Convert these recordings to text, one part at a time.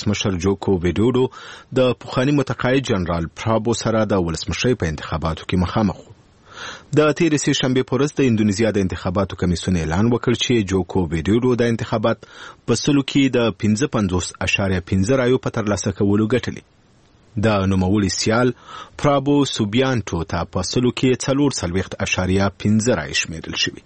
ولسمشر جوکو ویډوډو د پخوانی متقاعد جنرال پرابو سره د ولسمشرۍ په انتخاباتو کې مخامخ و. د تېرې سې شنبې په ورځ د اندونیزیا د انتخاباتو کمیسیون اعلان وکړ چې جوکو ویډوډو د انتخابات په سلو کې د 55.5 رایو په ترلاسه کولو ګټلې. د نوموړي سیال پرابو سوبیانټو ته په سلو کې 4.5 رایې شمیرل شوي.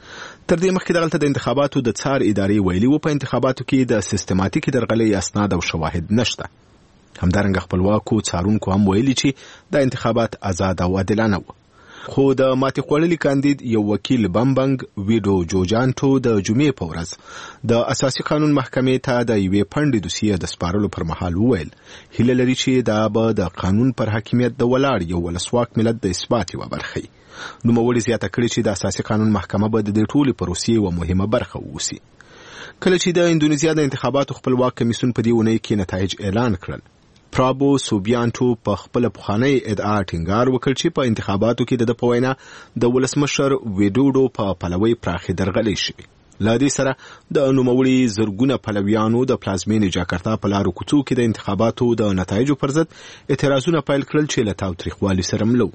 تر دې مخکې دغلته د انتخاباتو د څار ادارې ویلي و په انتخاباتو کې د سیستماتیکي درغلۍ اسناد او شواهد نشته. همدارنګه خپلواکو څارونکو هم ویلي چې د انتخابات آزاد او عادلانه و. خو د ماتې خوړلي کاندید یو وکیل بمبنګ ویډو جوجانټو د جمعې په ورځ د اساسي قانون محکمې ته د یوې پنډې دوسیې د سپارلو پر مهال وویل هیله لري چې دا به د قانون پر حاکمیت د ولاړ یو ولسواک ملت د اثبات یوه برخه وي. نوموړي زیاته کړې چې د اساسي قانون محکمه به د دې ټولې پروسې یوه مهمه برخه واوسي. کله چې د اندونیزیا د انتخاباتو خپلواک کمیسیون په دې اونۍ کې نتایج اعلان کړل، پرابو سوبیانټو په خپل پخوانی ادعا ټینګار وکړ چې په انتخاباتو کې د وینا د ولسمشر ویډوډو په پلوي پراخي درغلې شوې. له دې سره د نوموړي زرګونه پلویانو د پلازمینې جاکرتا په لارو کوڅو کې د انتخاباتو د نتایجو پر ضد اعتراضونه پیل کړل چې له تاوتریخوالي سره ملو.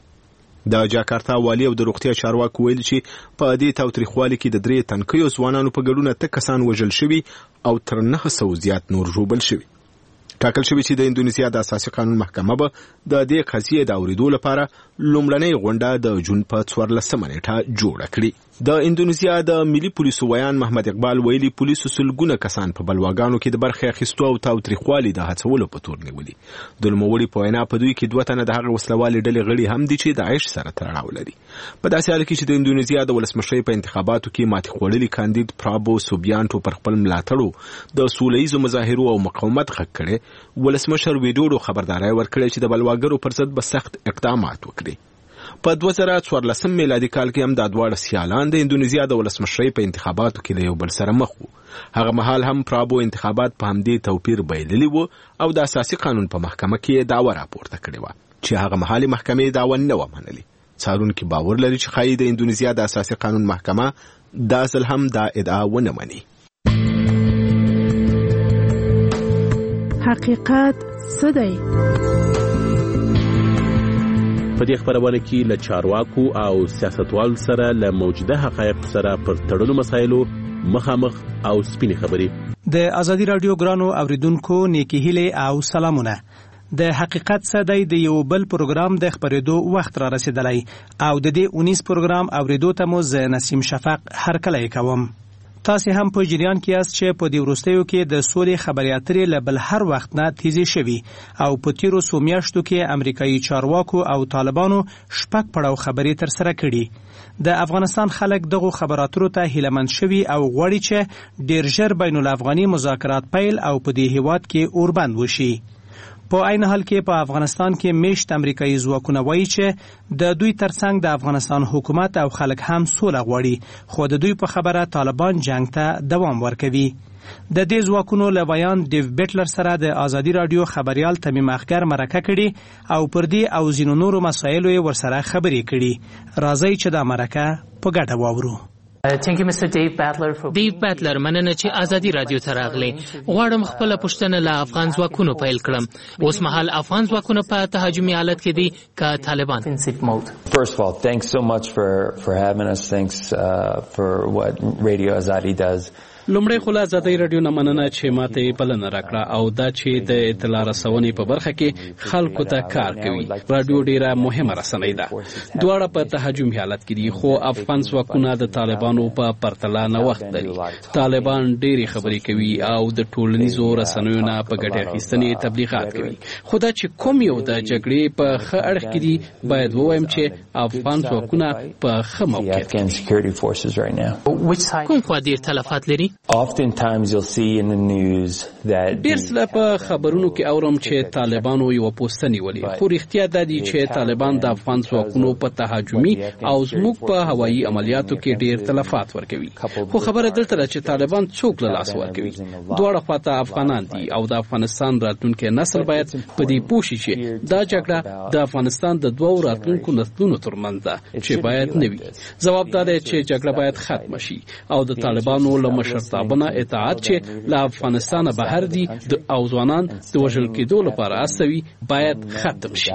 د جاکرتا والی او د روغتیا چارواکو ویل چې په دې تاوتریخوالي کې د 3 تنکیو ځوانانو په ګډون 8 کسان وژل شوي او تر 900 زیات نور ژوبل شوي. ټاکل شوی چې د اندونیزیا د اساسي قانون محکمه به د دې قضیې د اوریدو لپاره لومړنۍ غونډه د جون په 14 نیټه جوړه کړي. د اندونیزیا د ملي پولیسو ویان محمد اقبال ویلي پولیسو سلګونه کسان په بلواګانو کې د برخې اخیستو او تاوتریخوالي د هڅولو په تور نیولي. د نوموړي په وینا په دوی کې 2 تنه د هغه وسلوالې ډلې غړي هم دي چې د عیش سره تړاو لري. په داسې حال کې چې د اندونیزیا د ولسمشرۍ په انتخاباتو کې ماتې خوړلي کاندید پرابو سوبیانټو پر خپل ملاتړو د سولهییزو مظاهرو او مقاومت غږ کړی، ولسمشر ویډوډو خبرداري ورکړې چې د بلواګرو پر ضد به سخت اقدامات وکړي. په 2014 میلادي کال کې هم د دواړه سیالان د اندونیزیا د ولسمشرۍ په انتخاباتو کې له یو بل سره مخ وو. هغه مهال هم پرابو انتخابات په همدې توپیر بایللي وو او د اساسي قانون په محکمه کې دعوه راپورته کړې وه چې هغه مهال محکمې دعوه نه و منلې. څارونکي باور لري چې ښایي د اندونیزیا د اساسي قانون محکمه دا ځل هم دا ادعا ونه مني. حقیقت څه دی؟ په دې خبرونه کې له چارواکو او سیاستوالو سره له موجوده حقایق سره پر تړلو مسایلو مخامخ او سپینې خبرې. د ازادي رادیو ګرانو اوریدونکو نیکی هیله او سلامونه. د حقیقت څه دی د یو بل پروګرام د خبرېدو وخت را رسیدلی او د دې 19 پروګرام اوریدو ته مو ز نسیم شفق هرکلی کوم. تاسو هم په جریان کې یاست چې په دې وروستیو کې د سولې خبري اترې له بل هر وخت نه تیزی شوي او په تیرو څو میاشتو کې امریکایي چارواکو او طالبانو شپږ پړاو خبرې تر سره کړي. د افغانستان خلک دغه خبراتو ته هیلمن شوي او غواړي چې ډیر ژر بین الافغاني مذاکرات پیل او په دې هیواد کې اوربند وشي. په عین حال کې په افغانستان کې میشت امریکایي ځواکونه وایي چې د دوی ترڅنګ د افغانستان حکومت او خلک هم سوله غواړي، خو د دوی په خبره طالبان جنگ ته دوام ورکوي. د دې ځواکونو له بیان ډیو بیټلر سره د ازادي رادیو خبريال تمیم اخګر مرکه کړي او پر دې او ځینو نورو مسایلو یې ورسره خبرې کړي. راځي چې دا مرکه په ګډه واورو. دیو بیټلر مننه چې ازادي رادیو ته راغلی. غواړم خپل پوښتنه له افغان ځواکونو پیل کړم. اوس مهال افغان ځواکونه په تهاجمي حالت کې دي که طالبان؟ First of all, thanks so much for having us. Thanks for what Radio Azadi does. لومړی خو له ازادي رادیو نه مننه چې ماته بلنه راکړه او دا چې د اطلاع رسونې په برخه کې خلکو ته کار کوي. رادیو ډیره مهمه رسنۍ ده. دواړه په تهاجمي حالت کې دي، خو افغان ځواکونه د طالبانو په پرتله نه وخت لري. طالبان ډېری خبرې کوي او د ټولنیزو رسنیو نه په ګټه اخیستنې تبلیغات کوي. خو دا چې کوم یو د جګړې په ښه اړخ کې دي، باید ووایم چې افغان ځواکونه په ښه موقعیت کې. کوم خوا ډېر تلفات لري؟ Oftentimes you'll see in the news that ډیر څه په خبرونو کې اورم چې طالبانو یو پوسټ نیولې، خو رښتیا دا دی چې طالبان د افغان ځواکونو په تهاجمي او زموږ په هوایي عملیاتو کې ډیر تلفات ورکوي. خو خبره دلته ده چې طالبان څوک له لاس ورکوي. دواړه خواته افغانان دي او د افغانستان راتلونکي نسل باید په دې پوه شي چې دا جګړه د افغانستان د دوو راتلونکو نسلونو ترمنځ ده چې باید نه وي. ځواب دا دی چې جګړه باید ختم شي او د طالبانو له مشر مشرتابه اطاعت چې له افغانستان بهر دي او ځوانان د وژل کېدو لپاره استوي باید ختم شي.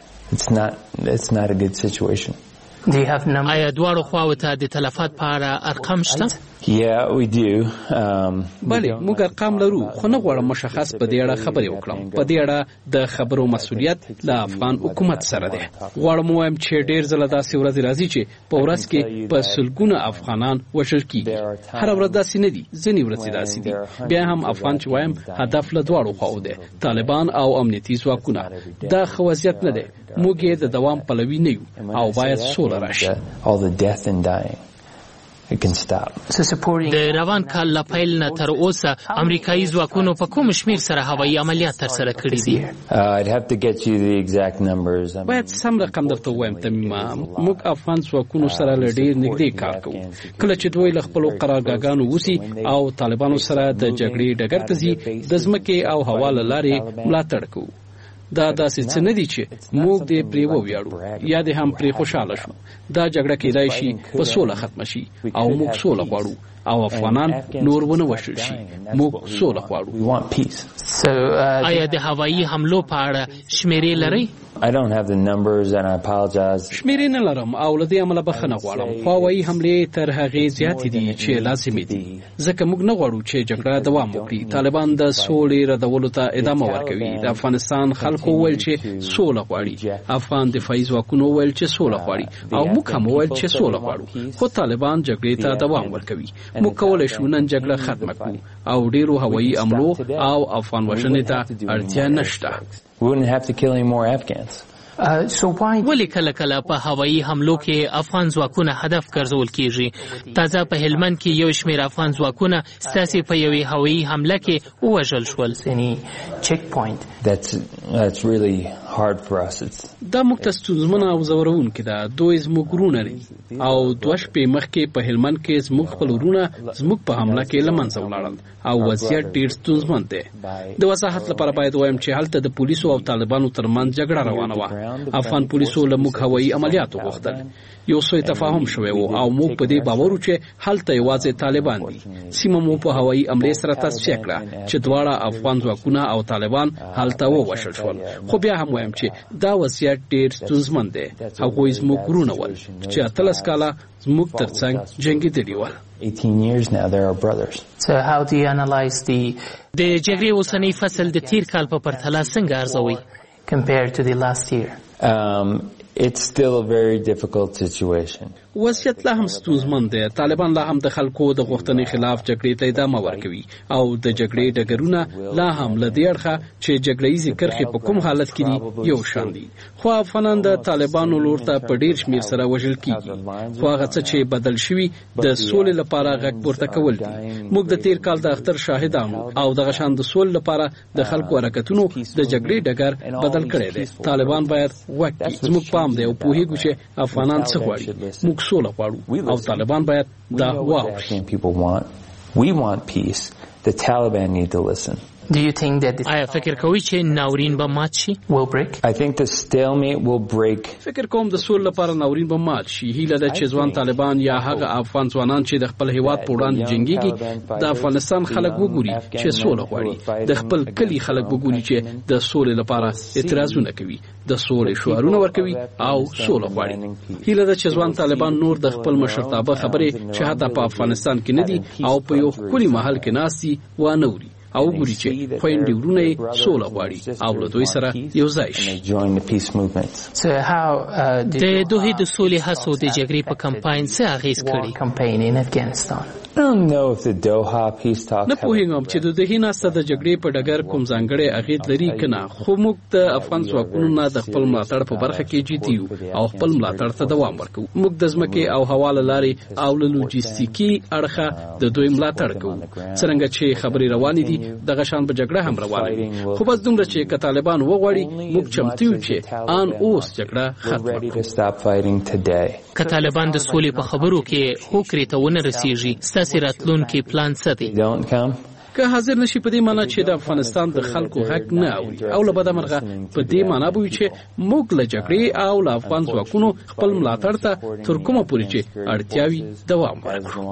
It's not a good situation. آیا دواړو خواو ته د تلفات په اړه ارقام شته؟ Yeah, we do. بله موږ ارقام لرو خو نه غواړم مشخص په دې اړه خبرې وکړم. په دې اړه د خبرو مسؤلیت له افغان حکومت سره دی. غواړم وایم چې ډېر ځله داسې ورځې راځي چې په ورځ کې په سلګونه افغانان وژل کېږي. هره ورځ داسې نه دي، ځینې ورځې داسې دي. بیا هم افغان چې وایم هدف له دواړو خواو دی، طالبان او امنیتي ځواکونه. دا ښه وضعیت نه دی. موږ یې د دوام پلوي نه یو او باید سوله راشي. All the death and dying. It can stop. د روان کال له پیل نه تر اوسه امریکایي ځواکونو په کوم شمیر سره هوایي عملیات ترسره کړي دي؟ I'd have to get you the exact numbers. باید سم رقم درته ووایم تمیمه. موږ افغان ځواکونو سره له ډېر نږدې کار کوو. کله چې دوی له خپلو قرارګاهانو وځي او طالبانو سره د جګړې ډګر ته ځي، د ځمکې او هوا له لارې ملاتړ کوو. دا داسې څه نه دي چې موږ دې پرې وویاړو یا دې هم پرې خوشحاله شو. دا جګړه کېدای شي په سوله ختمه شي او موږ سوله غواړو او افغانان نور ونه وژل شي. موږ سوله غواړو. آیا د هوایي حملو په اړه شمیرې لرئ؟ I don't have the numbers and I apologize. شمیرې نه لرم او له دې امله بخښنه غواړم. خو هوایي حملې تر هغې زیاتې دي چې لازمي دي، ځکه موږ نه غواړو چې جګړه دوام وکړي. طالبان د سولې ردولو ته ادامه ورکوي. د افغانستان خلکو وویل چې سوله غواړي، افغان دفاعي ځواکونو وویل چې سوله غواړي او موږ هم وویل چې سوله غواړو. خو طالبان جګړې ته دوام ورکوي. موږ کولی شو نن جګړه ختمه کړو او ډېرو هوایي حملو او افغان وژنې ته اړتیا نشته. We wouldn't have to kill any more Afghans. ولی کله کله په هوایي حملو کې افغان ځواکونه هدف ګرځول کیږي؟ تازه په هلمند کې یو شمېر افغان ځواکونه ستاسې په یوې هوایي حمله کې ووژل شول. That's really hard for us. دا موږ ته ستونزمنه او ځوروونکې ده. دوی زموږ وروڼه دي او 2 شپې مخکې په هلمند کې زموږ خپل وروڼه زموږ په حمله کې له منځه ولاړل او وضعیت ډېر ستونزمن دی. د وضاحت لپاره باید وایم چې هلته د پولیسو او طالبانو ترمنځ جګړه روانه وه. افغان پولیسو له موږ هوایي عملیات وغوښتل. یو څه تفاهم شوی و او موږ په دې باور وو چې هلته یوازې طالبان دي. سیمه مو په هوایي حملې سره تصفیه کړه چې دواړه افغان ځواکونه او طالبان هلته ووژل شول. خو بیا هم وایم چې دا وضعیت ډېر ستونزمن دی. هغوی زموږ وروڼه ول چې 18 کاله زموږ ترڅنګ جنګېدلي ول. 18 years now, they're our brothers. So how do you analyze د جګړې اوسنی فصل د تیر کال په پرتله څنګه ارزوي compared to the last year? It's still a very difficult situation. وضعیت لا هم ستونزمن دی. طالبان لا هم د خلکو د غوښتنې خلاف جګړې ته ادامه ورکوي او د جګړې ډګرونه لا هم له دې اړخه چې جګړه ییزې کرښې په کوم حالت کې دي یو شان دي. خو افغانان د طالبانو لور ته په ډېر شمېر سره وژل کېږي. خو هغه څه چې بدل شوي د سولې لپاره غږ پورته کول دي. موږ د تیر کال د اختر شاهدانو او دغه شان د سولې لپاره د خلکو حرکتونو د جګړې ډګر بدل کړی دی. طالبان باید وکړي. زموږ پام دی او پوهیږو چې افغانان څه غواړي. موږ سوله غواړو او طالبان باید دا واوري. We want peace. The Taliban need to listen. Do you think that آیا فکر کوي چې ناورین به مات شي؟ will break? I think the stalemate will break. فکر کوم د سولې لپاره ناورین به مات شي. هیله ده چې ځوان طالبان یا هغه افغان ځوانان چې د خپل هیواد په وړاندې جنګيږي د افغانستان خلک وګوري چې سوله غواړي. د خپل کلی خلک وګوري چې د سولې لپاره اعتراضونه کوي، د سولې شعارونه ورکوي او سوله غواړي. هیله ده چې ځوان طالبان نور د خپل مشرتابه خبرې چې حتی په افغانستان کې نه دي او په یو ښکلي محل کې ناستي وانه وري او ګوري چې خويندې ورونه یې سوله غواړي او له دوی سره یو ځای شي. So how د دوی د سولې هڅو د جګړې په کمپاین څه اغیز کړي؟ campaign in Afghanistan? I don't know if the Doha peace talks. نه پوهیږم چې د دهې ناسته د جګړې په ډګر کوم ځانګړی اغیز لري کنه. خو موږ د افغان ځواکونو نه د خپل ملاتړ په برخه کې جدي یو او خپل ملاتړ ته دوام ورکوو. موږ د ځمکې او هوا له لارې او له لوجستیکي اړخه د دوی ملاتړ کوو. څنګه چې خبرې روانې دي دغه شان په جګړه هم روانه. خو بس دومره چې که طالبان وغواړي موږ چمتو یو چې ان اوس جګړه ختمه کړو. که طالبان د سولې په خبرو کې هوکړې ته ونه رسیږي ستاسې راتلونکي پلان څه دی؟ که حاضر نشي په دې معنی چې د افغانستان د خلکو حق نه اوري او له بده مرغه په دې معنی به چې موږ له جګړې او له افغان ځواکونو خپل ملاتړ ته تر کومه پورې چې اړتیاوي دوام ورکړو.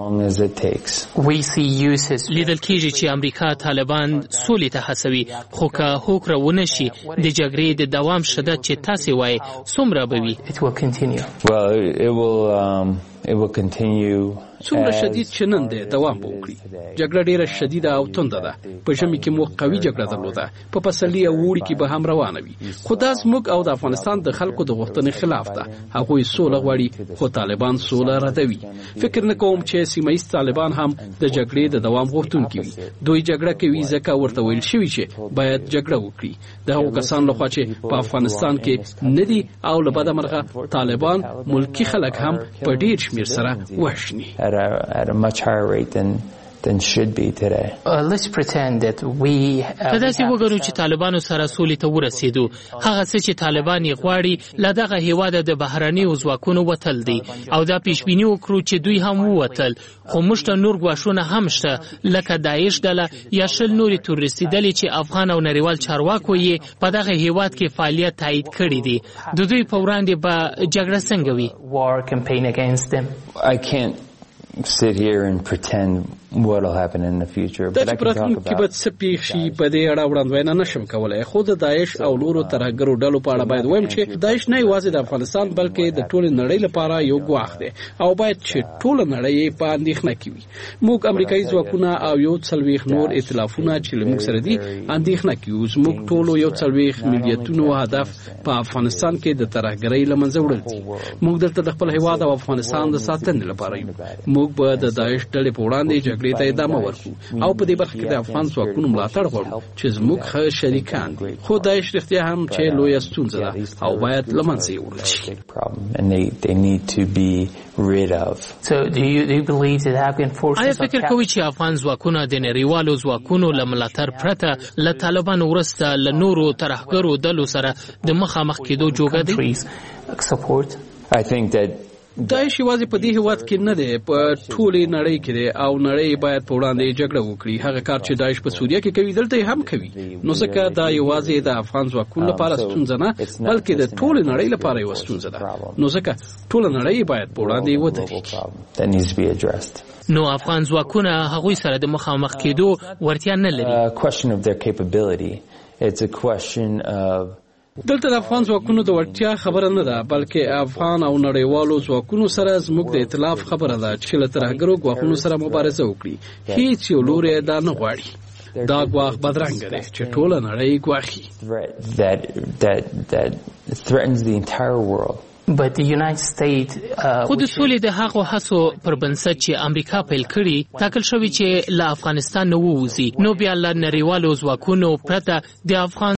لیدل کېږي چې امریکا طالبان سولې ته هڅوي، خو که هوکړه ونه شي د جګړې د دوام شدت چې تاسې وایي څومره به وي؟ څومره شدید چې نن دی دوام وکړي. جګړه ډیره شدیده او تنده ده. په ژمي کې مو قوي جګړه درلوده، په پسرلي او اوړي کې به هم روانه وي. خو دا زموږ او د افغانستان د خلکو د غوښتنې خلاف ده. هغوی سوله غواړي خو طالبان سوله ردوي. فکر نه کوم چې سیمه ایز طالبان هم د جګړې د دوام غوښتونکي وي. دوی جګړه کوي ځکه ورته ویل شوي چې باید جګړه وکړي. د هغو کسانو لخوا چې په افغانستان کې نه دي او له بده مرغه طالبان ملکی خلک هم په ډیر شمیر سره وژني. At a much higher rate than should be today. Let's pretend that we تداسي وګورو چې طالبانو سره سولې ته ورسېدو. هغه څه چې طالبان یې غواړي له دغه هیواد د بهرنیو ځواکونو وتل دي او دا پیشبیني وکړو چې دوی هم ووتل، خو موږ ته نور ګواښونه هم شته لکه داعش ډله یا شل نورې تروریستي ډلې چې افغان او نړیوال چارواکو یې په دغه هیواد کې فعالیت تایید کړی دي. د دوی په وړاندې به جګړه څنګه وي؟ war campaign against them. I can't sit here and pretend what will happen in the future, but I can talk about کې څه پیښ شي په دې اړه وړاندوینه نشم کولای. خو د داعش او نورو ترهګرو ډلو په اړه باید وایم چې داعش نه یوازې د افغانستان بلکې د ټول نړۍ لپاره یو ګواښ دی او باید چې ټول نړۍ په اندېښنه کې وي. موږ امریکایي ځواکونه او یو څلوېښت نور ائتلافونه چې موږ سره دي اندېښنه کې یو. موږ ټول یو څلوېښت ملیتونو هدف په افغانستان کې د ترهګرۍ له منځه وړل دي. موږ دلته د خپل هیواد او افغانستان د ساتنې لپاره یو. موږ به د داعش ډلې په وړاندې جګړې ته ادامه ورکړو او په دې برخه کې د افغان ځواکونو ملاتړ غواړو چې زموږ ښه شریکان دي. خو داعش رښتیا هم چې لویه ستونزه ده او باید له منځه یوړل شي. آیا فکر کوئ چې افغان ځواکونه د نړیوالو ځواکونو له ملاتړ پرته له طالبانو وروسته له نورو ترهګرو ډلو سره د مخامخ کېدو جوګه دي؟ I think that داعش یوازې په دې هیواد کې نه دی، په ټولې نړۍ کې دی او نړۍ باید په وړاندې جګړه وکړي. هغه کار چې داعش په سوریه کې کوي دلته هم کوي. نو ځکه دا یوازې د افغان ځواکونو لپاره ستونزه نه بلکې د ټولې نړۍ لپاره یو ستونزه ده. نو ځکه ټول نړۍ باید په وړاندې ودرېږي. نو افغان ځواکونه هغوی سره د مخامخ کېدو ورتیا نه لري. دلته د افغان ځواکونو د وړتیا خبره نه ده بلکې افغان او نړیوالو ځواکونو سره زموږ د ائتلاف خبره ده چې له ترهګرو ګواښونو سره مبارزه وکړي. هیڅ یو لوری دا نه غواړي. دا ګواښ بدرنګه دی چې ټوله نړۍ ګواښي. خو د سولې د هغو هڅو پر بنسټ چې امریکا پیل کړي ټاکل شوی چې له افغانستان نه ووځي، نو بیا له نړیوالو ځواکونو پرته د افغان